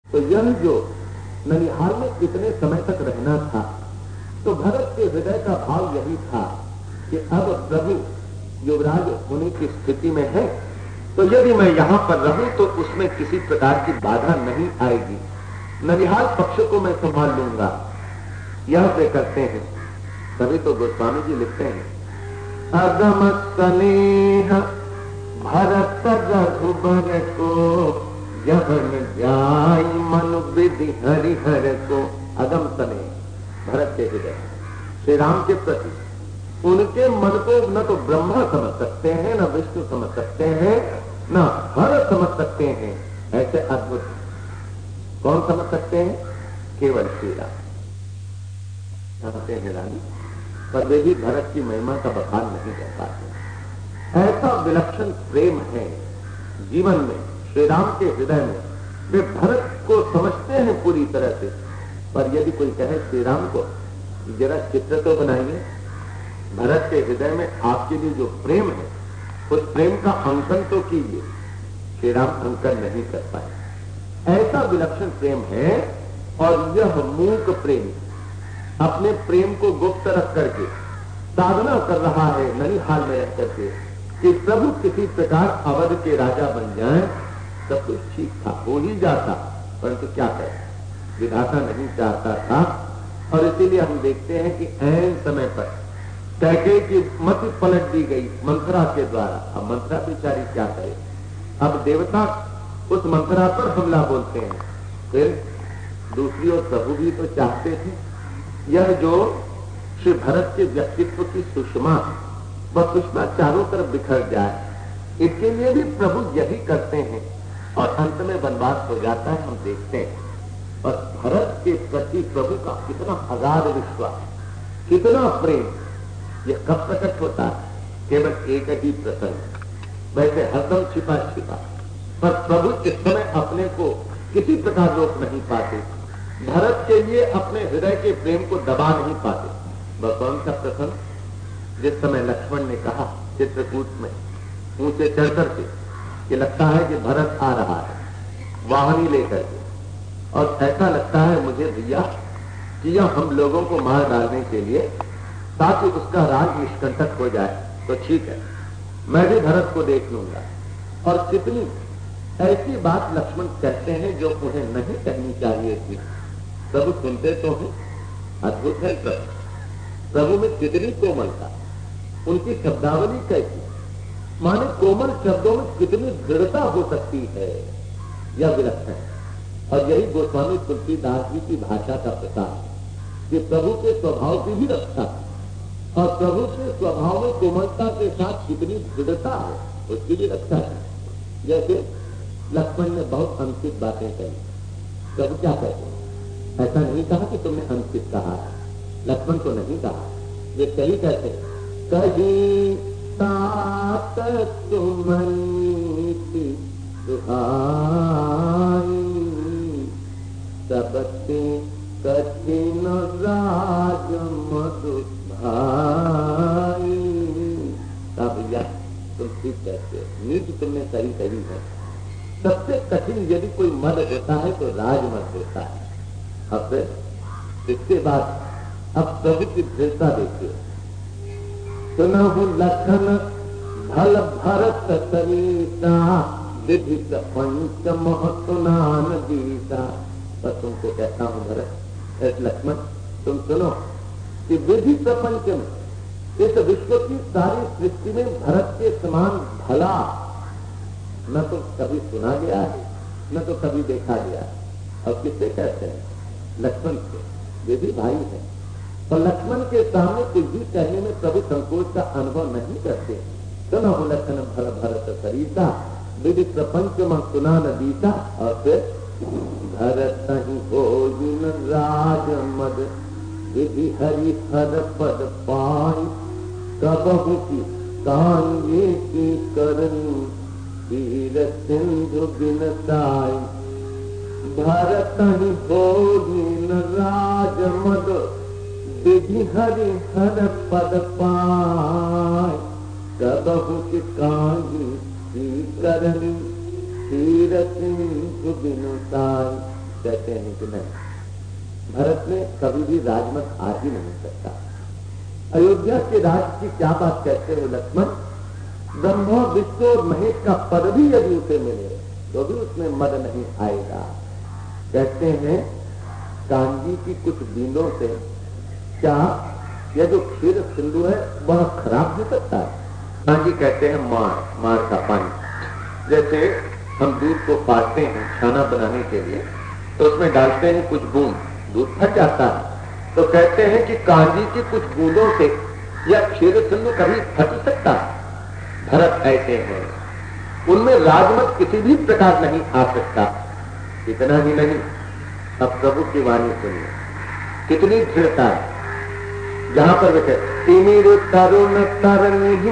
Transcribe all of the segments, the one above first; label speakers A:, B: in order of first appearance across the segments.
A: तो यह जो ननिहाल में कितने समय तक रहना था, तो भरत के हृदय का भाव यही था कि अब प्रभु युवराज होने की स्थिति में है, तो यदि मैं यहां पर रहूं तो उसमें किसी प्रकार की बाधा नहीं आएगी, ननिहाल पक्ष को मैं संभाल लूंगा। यह वे करते हैं। तभी तो गोस्वामी जी लिखते हैं, अगम स्नेह भरत रघुबर को, जबन जाय मनु विधि हरिहर को। अगम स्नेह भरत के हृदय श्री राम के प्रति, उनके मन को न तो ब्रह्मा समझ सकते हैं, न विष्णु समझ सकते हैं, न हर समझ सकते हैं। ऐसे अद्भुत कौन समझ सकते हैं? केवल श्री राम समझते हैं रानी, पर वे भी भरत की महिमा का बखान नहीं कर पाते। ऐसा विलक्षण प्रेम है जीवन में, श्री राम के हृदय में। वे भरत को समझते हैं पूरी तरह से, पर यदि कोई कहे श्री राम को जरा चित्र तो बनाइए, भरत के हृदय में आपके लिए जो प्रेम है उस प्रेम का अंकन तो कीजिए, श्री राम अंकन नहीं कर पाए। ऐसा विलक्षण प्रेम है। और यह मूक प्रेमी अपने प्रेम को गुप्त रख करके साधना कर रहा है ननिहाल में रह करके कि प्रभु किसी प्रकार अवध के राजा बन जाएं, सब कुछ ठीक था, हो ही जाता, परंतु क्या करें, विधाता नहीं चाहता था। और इसीलिए हम देखते हैं कि ऐन समय पर कैकेयी की मति पलट दी गई मंथरा के द्वारा। अब मंथरा बेचारी क्या करे, अब देवता उस मंथरा पर हमला बोलते हैं। फिर दूसरी ओर प्रभु भी तो चाहते थे यह जो श्री भरत के व्यक्तित्व की सुषमा, वह सुषमा चारों तरफ बिखर जाए, इसके लिए भी प्रभु यही करते हैं। और अंत में वनवास हो जाता है, हम देखते हैं। और भरत के प्रति प्रभु का कितना अगाध विश्वास, कितना प्रेम, यह कब प्रकट होता है? केवल एक ही प्रसंग, वैसे हरदम छिपा छिपा, पर प्रभु इस समय अपने को किसी प्रकार रोक नहीं पाते, भरत के लिए अपने हृदय के प्रेम को दबा नहीं पाते। वह कौन सा प्रसंग? जिस समय लक्ष्मण ने कहा चित्रकूट में ऊंचे चढ़ करके कि लगता है कि भरत आ रहा है वाहनी लेकर के, और ऐसा लगता है मुझे भैया कि यह हम लोगों को मार डालने के लिए, ताकि उसका राज निष्कंटक हो जाए, तो ठीक है मैं भी भरत को देख लूंगा। और कितनी ऐसी बात लक्ष्मण कहते हैं जो उन्हें नहीं कहनी चाहिए थी। प्रभु सुनते तो हैं, अद्भुत है प्रभु में कितनी कोमलता, उनकी शब्दावली कैसी, माने कोमल शब्दों में कितनी दृढ़ता हो सकती है, यह विलक्षण है। और यही गोस्वामी तुलसीदास जी की भाषा का प्रकाश, कि प्रभु के स्वभाव की भी रक्षा और प्रभु के स्वभाव में कोमलता के साथ कितनी दृढ़ता है, उसकी भी रक्षा है। जैसे लक्ष्मण ने बहुत अनुचित बातें कही, प्रभु क्या कहते हैं? ऐसा नहीं कहा कि तुमने अनुचित कहा, लक्ष्मण को नहीं कहा, वे कही कहते कही तात तुमनीति सुहाई, सबते कठिन राज मधु भाई। तब यह तुम ठीक कहते हो, नीति तुमने सही कही है। सबसे कठिन यदि कोई मद होता है तो राजमद होता है। अब फिर इसके बाद अब प्रभु की दृढ़ता देखिए, सुनहु लखन भल भरत सरिता, विधि प्रपंच मह सुनान दीता। पर तुमको कहता हूं भरत, लक्ष्मण तुम सुनो कि विधि प्रपंच में, इस विश्व की सारी सृष्टि में भरत के समान भला न तो कभी सुना गया है, न तो कभी देखा गया है। और किससे कहते हैं? लक्ष्मण से, वे भी भाई है। और लक्ष्मण के सामने कुछ भी कहने में प्रभु संकोच का अनुभव नहीं करते। सुनो लखन भल भरत सरिता, विधि प्रपंच में सुना न दीता। और फिर भरत ही भोजन राज मद, विधि हरि हर पद पाई, कबहु की कांगे की करनी, वीर सिंधु बिनताई। भरत ही भोजन राज मद, विधि हरि हर पद पाई, कबहु की कांगे की करनी, वीर सिंधु बिनताई। कहते हैं कि नहीं, भरत में कभी भी राजमत आ ही नहीं सकता। अयोध्या के राज की क्या बात कहते हो लक्ष्मण, ब्रह्मा विष्णु और महेश का पद भी यदि उसे मिले तो भी उसमें मद नहीं आएगा। कहते हैं कांजी की कुछ बूंदों से क्या यह जो क्षीर सिंधु है वह खराब हो सकता है? कांजी कहते हैं मार का पानी। जैसे हम दूध को फाड़ते हैं खाना बनाने के लिए तो उसमें डालते हैं कुछ बूंद, दूध फट जाता है। तो कहते हैं कि कांजी की कुछ बूंदों से यह क्षीर सिंधु कभी फट सकता है? भरत ऐसे हैं, उनमें राजमत किसी भी प्रकार नहीं आ सकता। इतना ही नहीं, अब प्रभु की वाणी सुनिए, कितनी दृढ़ता है। जहां पर वे तिमिर तरुण तरनी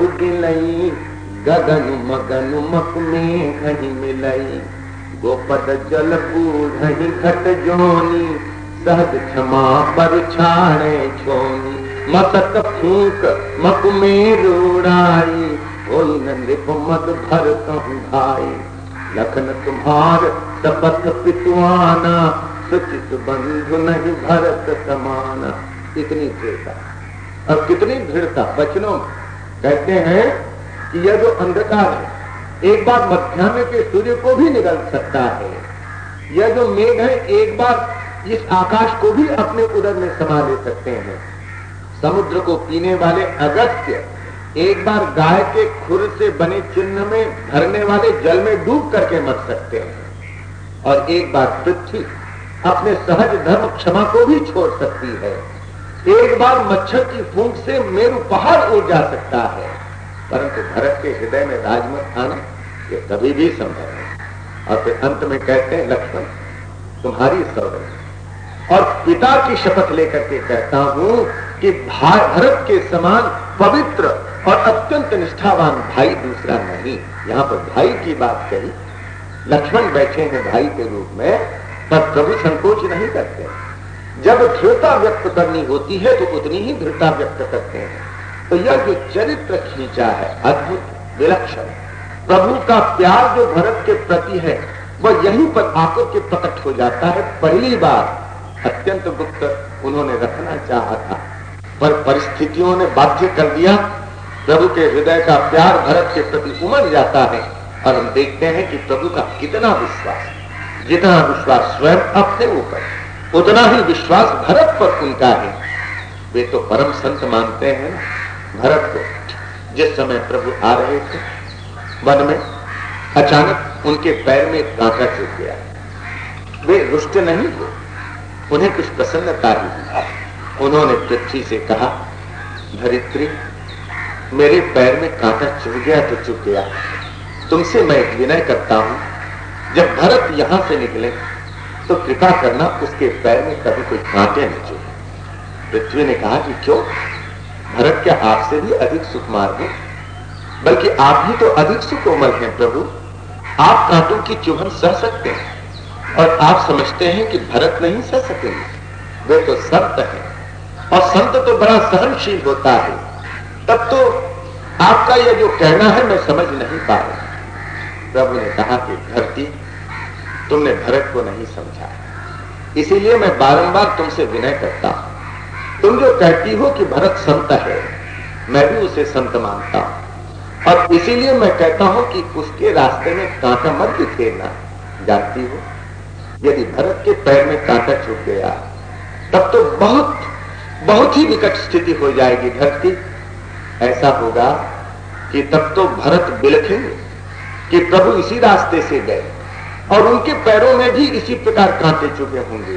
A: मकुलई गगनु मगनु मक में घनी मिलई गोपद जल बूढ़ी घट जोनी सहज क्षमा पर छाड़े छोनी मसक फूक मक में रूड़ाई कोई नृप मत भर कहूं भाई लखन तुम्हार सपथ पितुआना सुचित बंधु नहीं भरत समाना। इतनी दृढ़ता, और कितनी दृढ़ता वचनों में। कहते हैं कि यह जो अंधकार है एक बार मध्याह्न के सूर्य को भी निगल सकता है। यह जो मेघ है एक बार इस आकाश को भी अपने उदर में समा ले सकते हैं। समुद्र को पीने वाले अगस्त्य एक बार गाय के खुर से बने चिन्ह में भरने वाले जल में डूब करके मर सकते हैं। और एक बार पृथ्वी अपने सहज धर्म क्षमा को भी छोड़ सकती है। एक बार मच्छर की फूंक से मेरु पहाड़ उड़ जा सकता है। परंतु भरत के हृदय में राजमत आना ये कभी भी संभव नहीं। और फिर अंत में कहते हैं लक्ष्मण तुम्हारी सौगंध और पिता की शपथ लेकर के कहता हूं कि भरत के समान पवित्र और अत्यंत निष्ठावान भाई दूसरा नहीं। यहां पर भाई की बात कही, लक्ष्मण बैठे हैं भाई के रूप में, पर प्रभु संकोच नहीं करते। जब दृढ़ता व्यक्त करनी होती है तो उतनी ही दृढ़ता व्यक्त करते हैं। तो यह जो चरित्र खींचा है अद्भुत विलक्षण, प्रभु का प्यार जो भरत के प्रति है वह यहीं पर आकर के प्रकट हो जाता है। पहली बार अत्यंत गुप्त उन्होंने रखना चाहा था, पर परिस्थितियों ने बाध्य कर दिया। प्रभु के हृदय का प्यार भरत के प्रति उमड़ जाता है और हम देखते हैं कि प्रभु का कितना विश्वास, जितना विश्वास स्वयं अपने ऊपर उतना ही विश्वास भरत पर उनका है। वे तो परम संत मानते हैं भरत को। जिस समय प्रभु आ रहे थे वन में, अचानक उनके पैर में एक कांटा चुभ गया। वे रुष्ट नहीं हुए, उन्हें कुछ प्रसन्नता हुई। उन्होंने पृथ्वी से कहा, धरित्री मेरे पैर में कांटा चुभ गया तो चुभ गया, तुमसे मैं एक विनय करता हूं, जब भरत यहां से निकले तो कृपा करना उसके पैर में कभी कोई कांटे न चुभे। पृथ्वी ने कहा कि क्यों, भरत क्या आपसे भी अधिक सुकुमार है? बल्कि आप भी तो अधिक सुकोमल हैं प्रभु, आप कांटों की चुभन सह सकते हैं और आप समझते हैं कि भरत नहीं सह सकेंगे। वे तो संत हैं और संत तो बड़ा सहनशील होता है। तब तो आपका यह जो कहना है मैं समझ नहीं पा रहा। प्रभु ने कहा कि धरती तुमने भरत को नहीं समझा, इसीलिए मैं बारंबार तुमसे विनय करता हूं। तुम जो कहती हो कि भरत संत है, मैं भी उसे संत मानता हूं और इसीलिए मैं कहता हूं कि उसके रास्ते में कांटा मत बिखेरना। जानती हो, यदि भरत के पैर में कांटा चुभ गया तब तो बहुत ही विकट स्थिति हो जाएगी धरती। ऐसा होगा कि तब तो भरत बिलखेंगे कि प्रभु इसी रास्ते से गए और उनके पैरों में भी इसी प्रकार कांटे चुभे होंगे।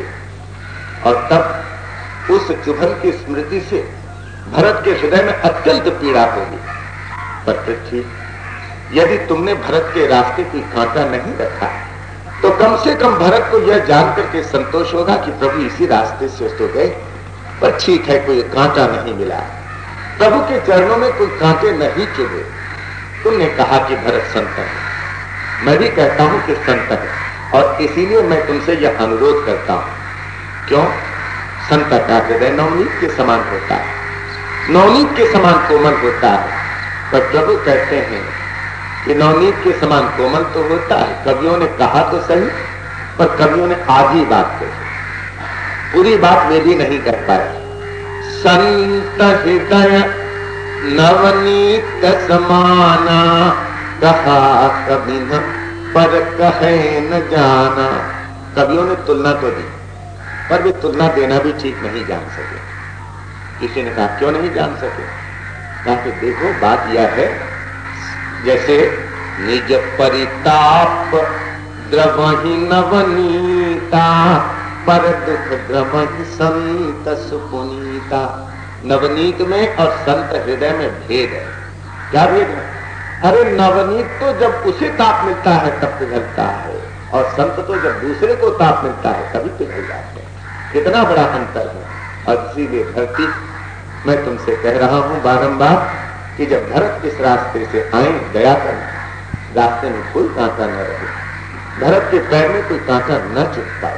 A: और तब उस चुभन की स्मृति से भरत के हृदय में अत्यंत पीड़ा होगी। पर पृथ्वी, यदि तुमने भरत के रास्ते कोई कांटा नहीं रखा तो कम से कम भरत को यह जानकर के संतोष होगा कि प्रभु इसी रास्ते से तो गए, पर ठीक है कोई कांटा नहीं मिला, प्रभु के चरणों में कोई कांटे नहीं चुभे। तुमने कहा कि भरत संत है, मैं भी कहता हूं कि संत है और इसीलिए मैं तुमसे यह अनुरोध करता हूं। क्यों? संत का हृदय नवनीत के समान होता है, नवनीत के समान कोमल होता है। पर प्रभु कहते हैं कि नवनीत के समान कोमल तो होता है। कवियों ने कहा तो सही पर कवियों ने आधी बात कही, पूरी बात वे भी नहीं कर पाए। संत हृदय नवनीत समाना, कहा कभी न पर कहे न जाना। कवियों ने तुलना तो दी, पर वे तुलना देना भी ठीक नहीं जान सके। किसी ने कहा क्यों नहीं जान सके? कहा कि देखो बात यह है, जैसे निज परिताप द्रवहि नवनीता, पर दुख द्रवहि संत सुपुनीता। नवनीत में और संत हृदय में भेद है। क्या भेद है? अरे नवनीत तो जब उसे ताप मिलता है तब पिघलता है, और संत तो जब दूसरे को ताप मिलता है तभी पिघल जाते हैं। कितना बड़ा अंतर है। और इसीलिए धरती, मैं तुमसे कह रहा हूं बारंबार कि जब भरत इस रास्ते से आए, दया करना, रास्ते में कोई कांटा न रहे, भरत के पैर में कोई कांटा न चुभ पाए।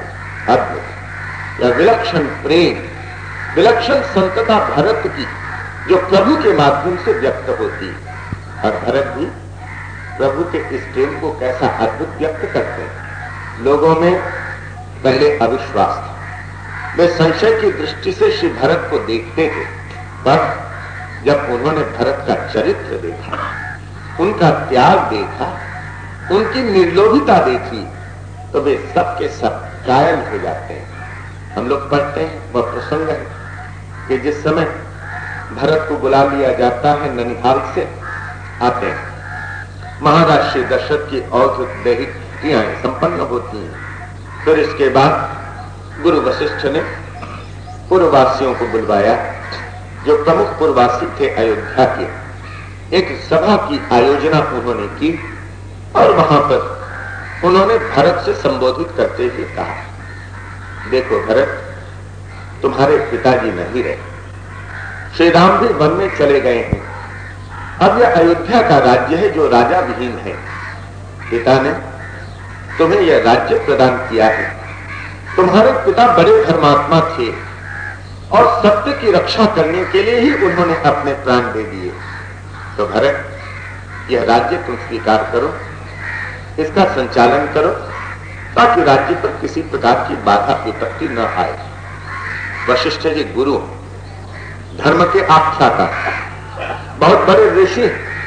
A: अद्भुत या विलक्षण प्रेम, विलक्षण संतता भरत की, जो प्रभु के माध्यम से व्यक्त होती है। और भरत भी प्रभु के इस प्रेम को कैसा अद्भुत व्यक्त करते हैं। लोगों में पहले अविश्वास था, वे संशय की दृष्टि से श्री भरत को देखते थे, पर जब उन्होंने भरत का चरित्र देखा, उनका त्याग देखा, उनकी निर्लोभिता देखी, तो वे सब के सब कायल हो जाते हैं। हम लोग पढ़ते हैं वह प्रसंग है कि जिस समय भरत को बुला लिया जाता है, ननिहाल से आते हैं, महाराज श्री दशरथ की औषधि क्रियाएं संपन्न होती हैं। फिर इसके बाद गुरु वशिष्ठ ने पूर्ववासियों को बुलवाया, जो प्रमुख पूर्ववासी थे अयोध्या के। एक सभा की आयोजना उन्होंने की और वहां पर उन्होंने भरत से संबोधित करते हुए कहा, देखो भरत, तुम्हारे पिताजी नहीं रहे, श्री राम भी वन में चले गए हैं। अब यह अयोध्या का राज्य है जो राजा विहीन है। पिता ने तुम्हें यह राज्य प्रदान किया है। तुम्हारे पिता बड़े धर्मात्मा थे और सत्य की रक्षा करने के लिए ही उन्होंने अपने प्राण दे दिए। तो भरत, यह राज्य तुम स्वीकार करो, इसका संचालन करो, ताकि राज्य पर किसी प्रकार की बाधा विपत्ति न आए। वशिष्ठ जी गुरु, धर्म के आख्याता, बहुत बड़े ऋषि,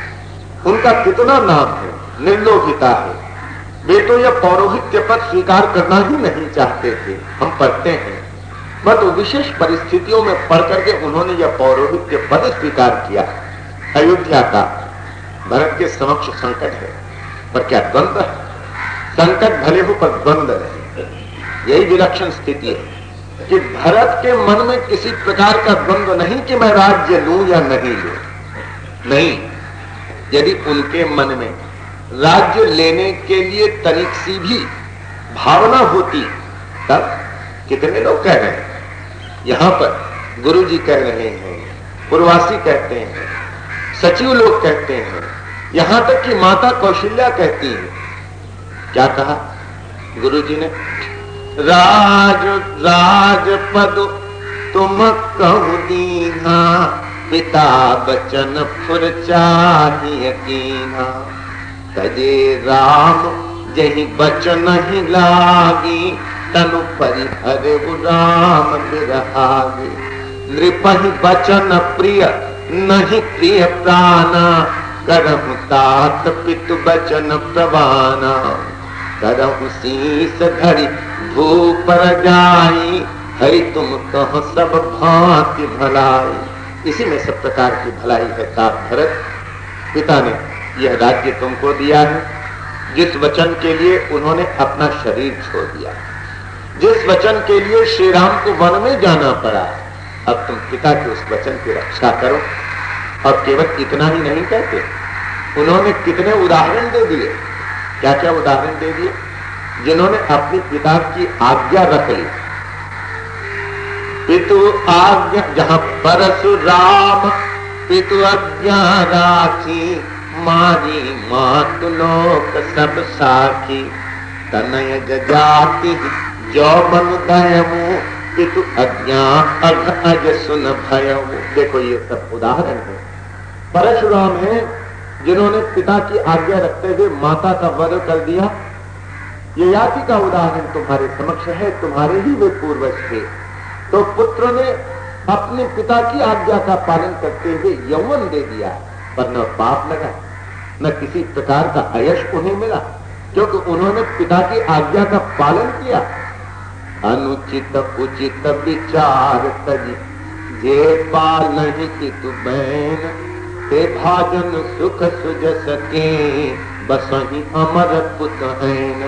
A: उनका कितना नाम है, निर्लोभिता है। वे तो यह पौरोहित्य पद स्वीकार करना ही नहीं चाहते थे। हम पढ़ते हैं, बस विशेष परिस्थितियों में पढ़ करके उन्होंने यह पौरोहित्य पद स्वीकार किया। अयोध्या का भरत के समक्ष संकट है, पर क्या द्वंद्व है? संकट भले हो पर द्वंद्व नहीं। यही विलक्षण स्थिति है कि भरत के मन में किसी प्रकार का द्वंद्व नहीं कि मैं राज्य लूं या नहीं लूं। नहीं, यदि उनके मन में राज्य लेने के लिए तनिक सी भी भावना होती, तब कितने लोग कह रहे हैं, यहां पर गुरु जी कह रहे हैं, पूर्ववासी कहते हैं, सचिव लोग कहते हैं, यहां तक कि माता कौशल्या कहती है। क्या कहा गुरु जी ने? राज पद तुम कहु दीना, पिता बचन फुर चाहिए कीना। तजे राम जही बचन ही लागी, तनु परिहर राम बिरहागी। नृपहि बचन प्रिय नहीं प्रिय प्राणा, करहु तात पितु बचन प्रवाना। करहु शीस धरि भूपर जाई, हरि तुम कहो सब भांति भलाई। इसी में सब प्रकार की भलाई है। तात भरत, पिता ने यह राज्य तुमको दिया है, जिस वचन के लिए उन्होंने अपना शरीर छोड़ दिया, जिस वचन के लिए श्री राम को वन में जाना पड़ा। अब तुम पिता के उस वचन की रक्षा करो। और केवल इतना ही नहीं कहते, उन्होंने कितने उदाहरण दे दिए। क्या क्या उदाहरण दे दिए? जिन्होंने अपने पिता की आज्ञा रख ली। पितु आज्ञा, जहां परशुराम पितु आज्ञा राखी, मारी मातु लोक सब साखी। तनय जाति जो मन दयमु, पितु आज्ञा अघ अज सुन भयमु। देखो ये सब उदाहरण है। परशुराम है जिन्होंने पिता की आज्ञा रखते हुए माता का वध कर दिया, ययाति का उदाहरण तुम्हारे समक्ष है, तुम्हारे ही वे पूर्वज थे। तो पुत्र ने अपने पिता की आज्ञा का पालन करते हुए यौवन दे दिया, पर न पाप लगा न किसी प्रकार का अयश उन्हें मिला, क्योंकि उन्होंने पिता की आज्ञा का पालन किया। अनुचित उचित विचार तजी जे पालहि पितु बैन, ते भाजन सुख सुज सके बसहि अमर पुत हैन।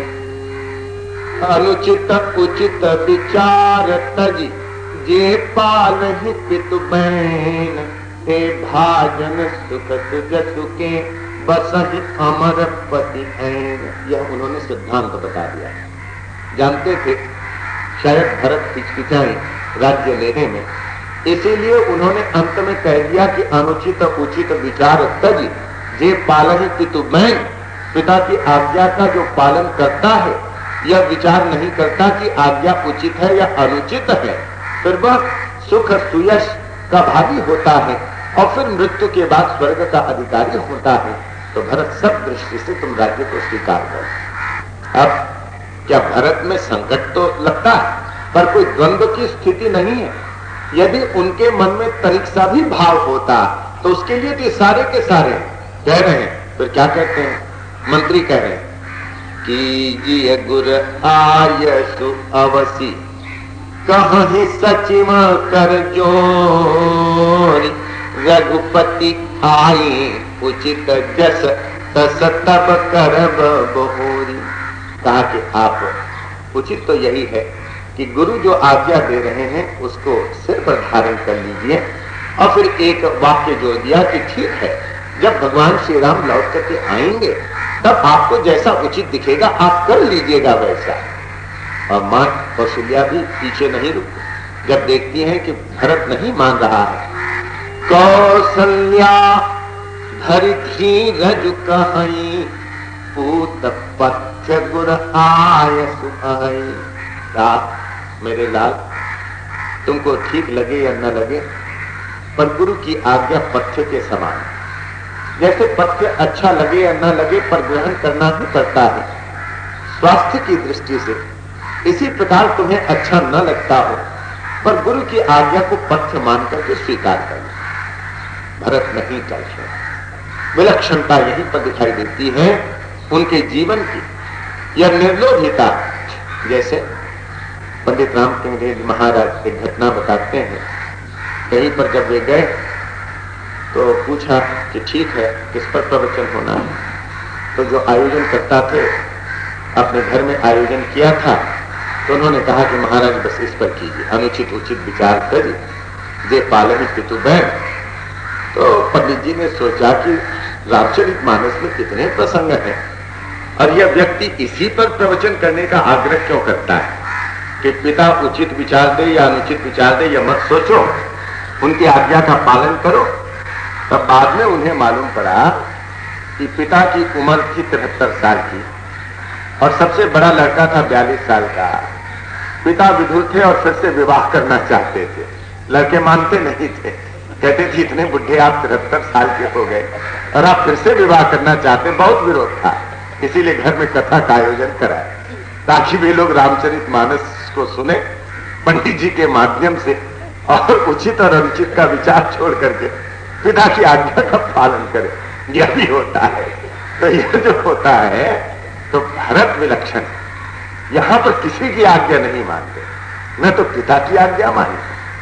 A: अनुचित उचित विचार तजी जे पालहि पितु बैन, ते भाजन सुख सुज सुके बसहि अमर पति हैन। यह उन्होंने सिद्धांत बता दिया। जानते थे शायद भरत हिचकिचाए राज्य लेने में, इसीलिए उन्होंने अंत में कह दिया कि अनुचित उचित विचार तज जे पालहि पितु बैन। पिता की आज्ञा का जो पालन करता है यह विचार नहीं करता कि आज्ञा उचित है या अनुचित है, फिर वह सुख सुयश का भागी होता है और फिर मृत्यु के बाद स्वर्ग का अधिकारी होता है। तो भरत सब दृष्टि से तुम राज्य को स्वीकार करो। अब क्या भरत में संकट तो लगता है, पर कोई द्वंद्व की स्थिति नहीं है। यदि उनके मन में तनिक सा भी भाव होता तो उसके लिए तो सारे के सारे कह रहे हैं। फिर क्या कहते हैं, मंत्री कह रहे हैं कीजिए गुर आयसु अवसी, कहीं सचिव कर जोरी, रघुपति आए उचित जस तस तब करब बहोरी। कहा कि आप उचित तो यही है कि गुरु जो आज्ञा दे रहे हैं उसको सिर पर धारण कर लीजिए। और फिर एक वाक्य जोड़ दिया कि ठीक है, जब भगवान श्री राम लौट करके आएंगे तब आपको जैसा उचित दिखेगा आप कर लीजिएगा वैसा। और मां कौशल्या भी पीछे नहीं रुकती, जब देखती हैं कि भरत नहीं मान रहा है। कौशल्या धरि धीरज कहीं, पूत पथ्य गुर आयसु आई। मेरे लाल, तुमको ठीक लगे या न लगे, पर गुरु की आज्ञा पथ्य के समान है। जैसे पथ्य अच्छा लगे या न लगे पर ग्रहण करना ही पड़ता है स्वास्थ्य की दृष्टि से, इसी प्रकार तुम्हें अच्छा न लगता हो पर गुरु की आज्ञा को पथ्य मान करके स्वीकार करना। भरत नहीं करते। विलक्षणता यहीं पर दिखाई देती है उनके जीवन की, यह निर्लोभिता। जैसे पंडित रामचंद्र महाराज एक घटना बताते हैं, कहीं पर जब वे गए तो पूछा कि ठीक है किस पर प्रवचन होना है। तो जो आयोजन करता थे अपने घर में आयोजन किया था, तो उन्होंने कहा कि महाराज बस इस पर कीजिए, अनुचित उचित विचार करिए, जे पालहि पितु बैन। तो पंडित जी ने सोचा कि रामचरितमानस में कितने प्रसंग हैं और यह व्यक्ति इसी पर प्रवचन करने का आग्रह क्यों करता है कि पिता उचित विचार दे या अनुचित विचार दे, यह मत सोचो, उनकी आज्ञा का पालन करो। तब बाद में उन्हें मालूम पड़ा कि पिता की उम्र थी 73 साल की और सबसे बड़ा लड़का था 42 साल का। पिता विधुर थे और फिर से विवाह करना चाहते थे, लड़के मानते नहीं थे, कहते थे इतने बुढ़े आप 73 साल के हो गए और आप फिर से विवाह करना चाहते। बहुत विरोध था, इसीलिए घर में कथा का आयोजन कराया ताकि वे लोग रामचरितमानस को सुने पंडित जी के माध्यम से और उचित और अनुचित का विचार छोड़ करके पिता की आज्ञा का पालन करें। यह भी होता है। तो यह जो होता है तो भरत विलक्षण, यहां पर किसी की आज्ञा नहीं मानते, न तो पिता की आज्ञा मानी,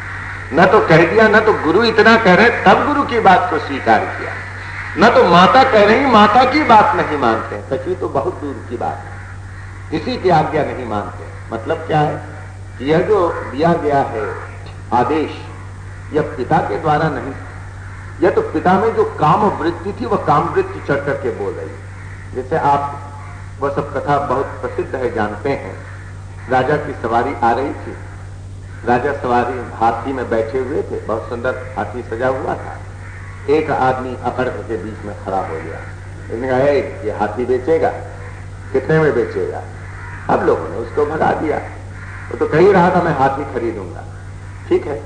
A: न तो कह दिया, न तो गुरु इतना कह रहे तब गुरु की बात को स्वीकार किया, न तो माता कह रही माता की बात नहीं मानते। सची तो बहुत दूर की बात है, किसी की आज्ञा नहीं मानते। मतलब क्या है, यह जो दिया गया है आदेश, यह पिता के द्वारा नहीं, यह तो पिता में जो काम वृत्ति थी वह काम वृत्ति चढ़ करके बोल रही। जैसे आप वह सब कथा बहुत प्रसिद्ध है, जानते हैं। राजा की सवारी आ रही थी, राजा सवारी हाथी में बैठे हुए थे, बहुत सुंदर हाथी सजा हुआ था। एक आदमी अकड़ के बीच में खड़ा हो गया, उसने कहा ये हाथी बेचेगा, कितने में बेचेगा? अब लोगों ने उसको भगा दिया, वो तो कह ही रहा था मैं हाथी खरीदूंगा। ठीक है,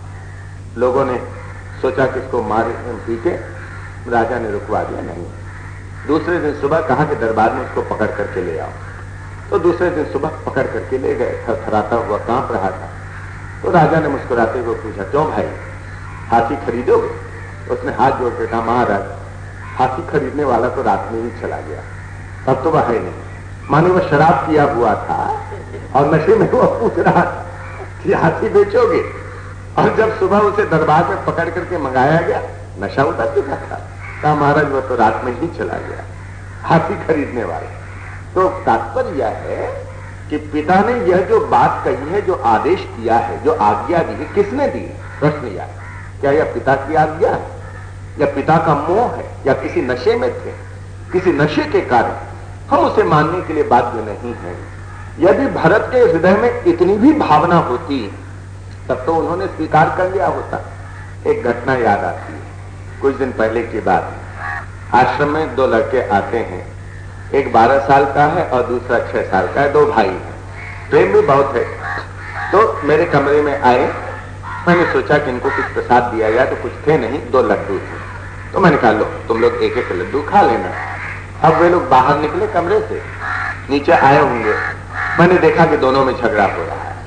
A: लोगों ने सोचा कि इसको मार पीटे, राजा ने रुकवा दिया, नहीं। दूसरे दिन सुबह कहा कि दरबार में उसको पकड़ करके ले आओ। तो दूसरे दिन सुबह पकड़ करके ले गए, थरथराता हुआ कांप रहा था। तो राजा ने मुस्कुराते हुए पूछा, क्यों भाई, हाथी खरीदोगे? उसने हाथ जोड़ के कहा, महाराज हाथी खरीदने वाला तो रात में ही चला गया, अब तो वह है नहीं। माने वह शराब किया हुआ था और नशे में वो पूछ रहा था कि हाथी बेचोगे, और जब सुबह उसे दरबार में पकड़ करके मंगाया गया, नशा उतर चुका था। कहा, महाराज वह तो रात में ही चला गया, हाथी खरीदने वाला। तो तात्पर्य यह है कि पिता ने यह जो बात कही है, जो आदेश दिया है, जो आज्ञा दी है, किसने दी? प्रश्न यह है, क्या यह पिता की आज्ञा है या पिता का मोह है, या किसी नशे में थे, किसी नशे के कारण हम उसे मानने के लिए बाध्य नहीं हैं। यदि भरत के हृदय में इतनी भी भावना होती तब तो उन्होंने स्वीकार कर लिया होता। एक घटना याद आती है, कुछ दिन पहले की बात। आश्रम में दो लड़के आते हैं, एक 12 साल का है और दूसरा 6 साल का है, दो भाई हैं, प्रेम भी बहुत है। तो मेरे कमरे में आए, मैंने सोचा कि इनको कुछ प्रसाद दिया जाए, तो कुछ थे नहीं, 2 लड्डू थे। तो मैंने कहा, लो तुम लोग एक एक लड्डू खा लेना। अब वे लोग बाहर निकले कमरे से, नीचे आए होंगे, मैंने देखा कि दोनों में झगड़ा हो रहा है।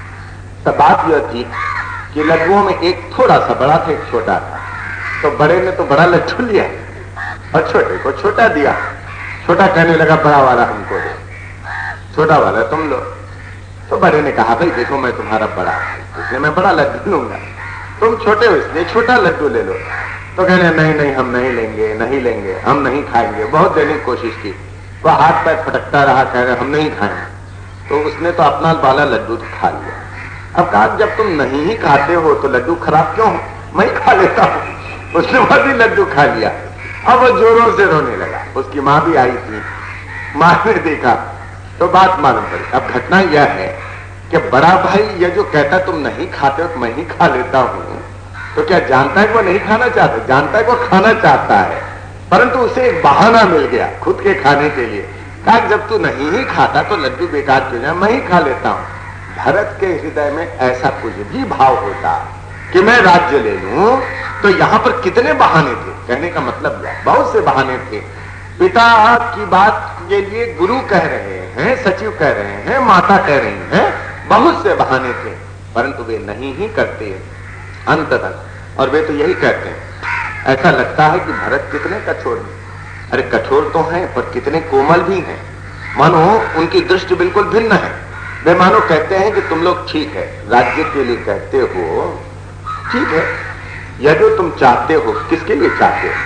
A: तब बात यह थी कि लड्डुओं में एक थोड़ा सा बड़ा था, एक छोटा था। तो बड़े ने तो बड़ा लड्डू लिया और छोटे को छोटा दिया। छोटा कहने लगा, बड़ा वाला हमको दे, छोटा वाला तुम लो। तो बड़े ने कहा, भाई देखो मैं तुम्हारा बड़ा हूं, इसलिए मैं बड़ा लड्डू लूंगा, तुम छोटे हो इसलिए छोटा लड्डू ले लो। तो कहने, नहीं नहीं हम नहीं लेंगे, नहीं लेंगे, हम नहीं खाएंगे। बहुत देने की कोशिश की, वह हाथ पैर फटकता रहा, कह रहे हम नहीं खाएंगे। तो उसने तो अपना वाला लड्डू खा लिया। अब कहा, जब तुम नहीं ही खाते हो तो लड्डू खराब क्यों हो, मैं ही खा लेता हूं। उसने वह भी लड्डू खा लिया। अब वो जोरों से रोने लगा। उसकी माँ भी आई थी, माँ ने देखा तो बात मालूम पड़ी। अब घटना यह है कि बड़ा भाई यह जो कहता तुम नहीं खाते हो तो मैं ही खा लेता हूं, तो क्या जानता है कि वो नहीं खाना चाहता? जानता है कि वो खाना चाहता है, परंतु उसे एक बहाना मिल गया खुद के खाने के लिए। कहा, जब तू नहीं ही खाता तो लड्डू बेकार क्यों जाए, मैं ही खा लेता हूं। भरत के हृदय में ऐसा कुछ भी भाव होता कि मैं राज्य ले लूं, तो यहां पर कितने बहाने थे। कहने का मतलब यह, बहुत से बहाने थे। पिता की बात के लिए गुरु कह रहे हैं, सचिव कह रहे हैं, माता कह रही हैं, बहुत से बहाने थे, परंतु वे नहीं ही करते अंत तक। और वे तो यही कहते हैं। ऐसा लगता है कि भरत कितने कठोर हैं। अरे कठोर तो हैं, पर कितने कोमल भी हैं। मानो उनकी दृष्टि बिल्कुल भिन्न है। वे मानो कहते हैं कि तुम लोग ठीक है, राज्य के लिए कहते हो, ठीक है, यह जो तुम चाहते हो, किसके लिए चाहते हो?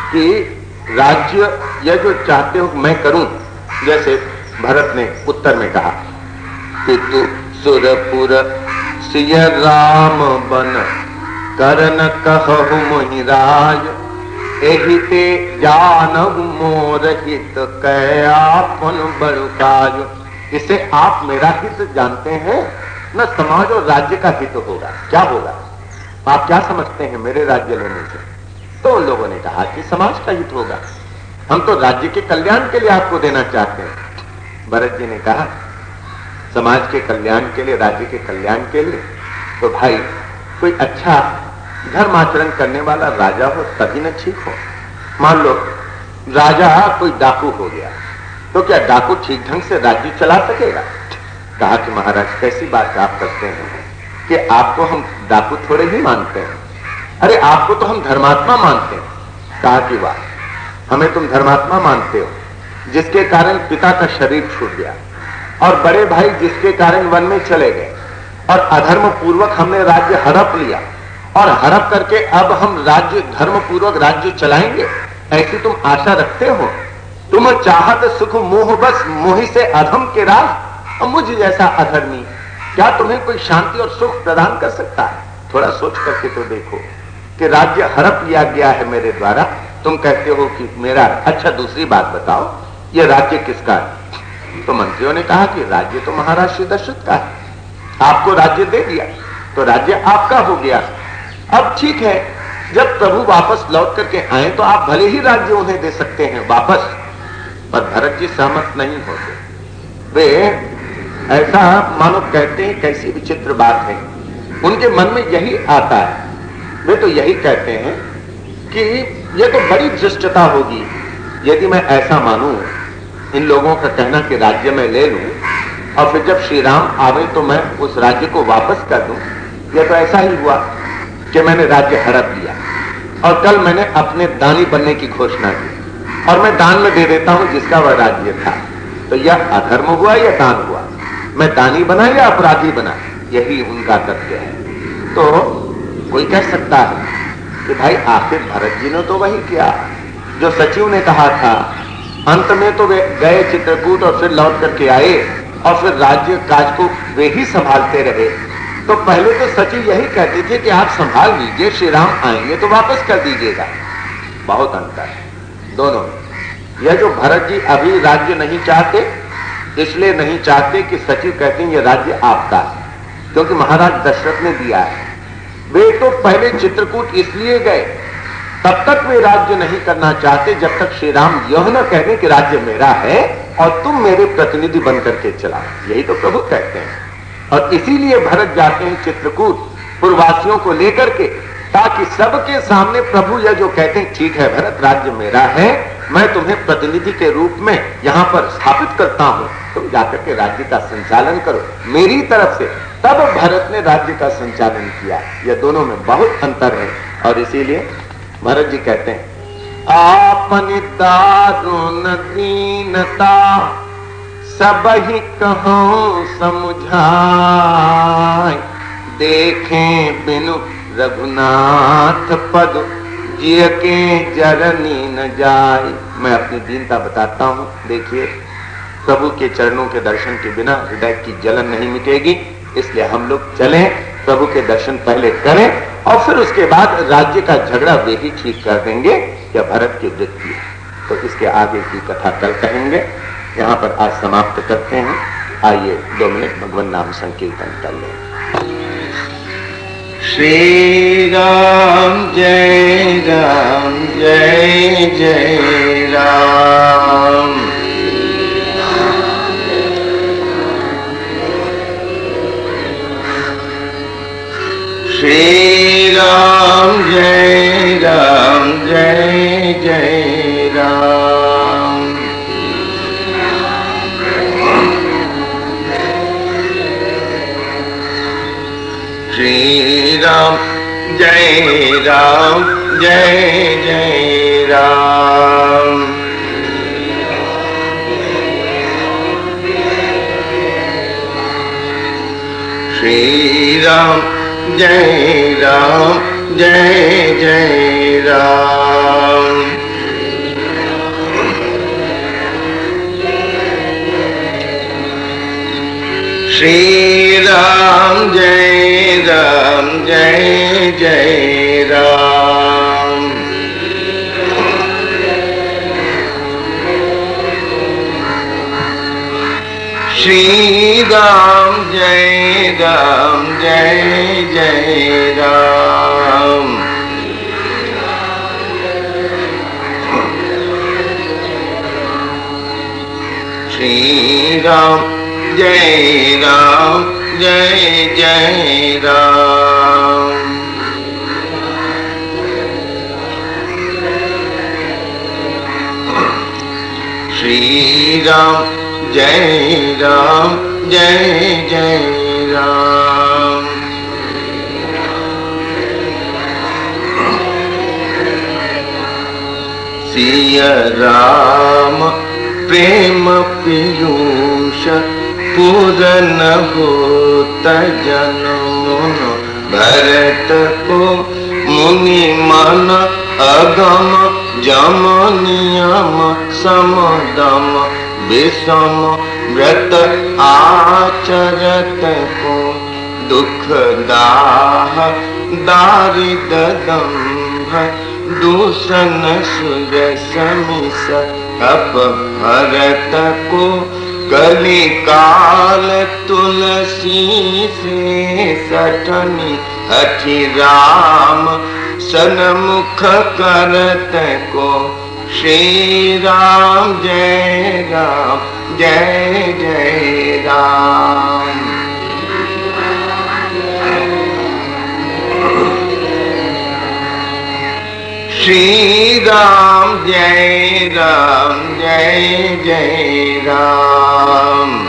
A: कि राज्य यह जो चाहते हो मैं करूं। जैसे भरत ने उत्तर में कहा, पितु सुरपुर सिय राम बन करन कहु मोहि राज, एहि ते जानहु मोर हित कह आपन बड़ु काज। इसे आप मेरा हित जानते हैं, न समाज और राज्य का हित होगा। क्या होगा? आप क्या समझते हैं मेरे राज्य लेने से? तो उन लोगों ने कहा कि समाज का हित होगा, हम तो राज्य के कल्याण के लिए आपको देना चाहते हैं। भरत जी ने कहा, समाज के कल्याण के लिए, राज्य के कल्याण के लिए, तो भाई कोई अच्छा धर्माचरण करने वाला राजा हो तभी न ठीक हो। मान लो राजा कोई डाकू हो गया, तो क्या डाकू ठीक ढंग से राज्य चला सकेगा? कहा कि महाराज कैसी बात आप करते हैं कि आपको हम डाकू थोड़े ही मानते हैं, अरे आपको तो हम धर्मात्मा मानते हैं। कहा कि वाह, हमें तुम धर्मात्मा मानते हो जिसके कारण पिता का शरीर छूट गया, और बड़े भाई जिसके कारण वन में चले गए, और अधर्म पूर्वक हमने राज्य हड़प लिया, और हड़प करके अब हम राज्य धर्म पूर्वक राज्य चलाएंगे, ऐसी तुम आशा रखते हो? तुम चाहत सुख मोह बस, मोहि से अधम के राज, और मुझ जैसा अधर्मी क्या तुम्हें कोई शांति और सुख प्रदान कर सकता है? थोड़ा सोच करके तो देखो कि राज्य हड़प लिया गया है मेरे द्वारा, तुम कहते हो कि मेरा। अच्छा दूसरी बात बताओ, यह राज्य किसका है? तो मंत्रियों ने कहा कि राज्य तो महाराज श्री दशरथ का है, आपको राज्य दे दिया तो राज्य आपका हो गया। अब ठीक है, जब प्रभु वापस लौट करके आए तो आप भले ही राज्य उन्हें दे सकते हैं वापस, पर भरत जी सहमत नहीं होते। वे ऐसा मानो कहते हैं, कैसी विचित्र बात है, उनके मन में यही आता है। वे तो यही कहते हैं कि यह तो बड़ी धृष्टता होगी यदि मैं ऐसा मानूं इन लोगों का कहना कि राज्य में ले लूं और फिर जब श्री राम आवे तो मैं उस राज्य को वापस कर दूं। यह तो ऐसा ही हुआ कि मैंने राज्य हड़प लिया और कल मैंने अपने दानी बनने की घोषणा की और मैं दान में दे देता हूं जिसका वह राज्य था। तो यह अधर्म हुआ या दान हुआ? मैं दानी बना या अपराधी बना? यही उनका तथ्य है। तो कोई कह सकता है कि भाई आखिर भरत जी ने तो वही किया जो सचिव ने कहा था। अंत में तो वे गए चित्रकूट और फिर लौट करके आए और फिर राज्य काज को वे ही संभालते रहे। तो पहले तो सचिव यही कहते थे कि आप संभाल लीजिए, श्री राम आएंगे तो वापस कर दीजिएगा। बहुत अंतर है दोनों में। यह जो भरत जी अभी राज्य नहीं चाहते, इसलिए नहीं चाहते कि सचिव कहते हैं ये राज्य आपका है, क्योंकि महाराज दशरथ ने दिया है। वे तो पहले चित्रकूट इसलिए गए, तब तक वे राज्य नहीं करना चाहते जब तक श्री राम यह न कहने कि राज्य मेरा है और तुम मेरे प्रतिनिधि बन करके चला। यही तो प्रभु कहते हैं। और इसीलिए भरत जाते हैं चित्रकूट पूर्ववासियों को लेकर के, ताकि सबके सामने प्रभु यह जो कहते हैं ठीक है भरत राज्य मेरा है, मैं तुम्हें प्रतिनिधि के रूप में यहां पर स्थापित करता हूं, तुम जाकर के राज्य का संचालन करो मेरी तरफ से। तब भरत ने राज्य का संचालन किया। यह दोनों में बहुत अंतर है। और इसीलिए भरत जी कहते हैं आपनी दारुण दीनता सब ही कहूं समझाए, देखें बिनु रघुनाथ पद जिय के जरनी न जाए। मैं अपनी दीनता बताता हूं। देखिए, प्रभु के चरणों के दर्शन के बिना हृदय की जलन नहीं मिटेगी, इसलिए हम लोग चलें, प्रभु के दर्शन पहले करें और फिर उसके बाद राज्य का झगड़ा वे ही ठीक कर देंगे। यह भरत की वृत्ति है। तो इसके आगे की कथा कल कहेंगे। यहाँ पर आज समाप्त करते हैं। आइए 2 मिनट भगवान नाम संकीर्तन कर लें।
B: श्री राम जय राम जय जय राम। श्री राम जय राम जय जय राम। श्री राम जय राम जय जय राम। श्री राम जय राम जय जय राम। श्री राम जय राम जय जय राम। श्री राम जय राम जय जय राम। श्री राम जय राम जय जय राम। श्री राम जय राम जय जय राम। सिया राम प्रेम पीयूष पूरन होत जनमुन भरत को मुनि मन अगम जम नियम समदम विषम व्रत आचरत को दुख दाह दारिद्र दंभ दूषण सुरसमिस अपहरत को कली काल तुलसी से सठनी हठि राम सन्मुख करत को। श्री राम जय राम जय जय राम। श्री राम जय जय राम।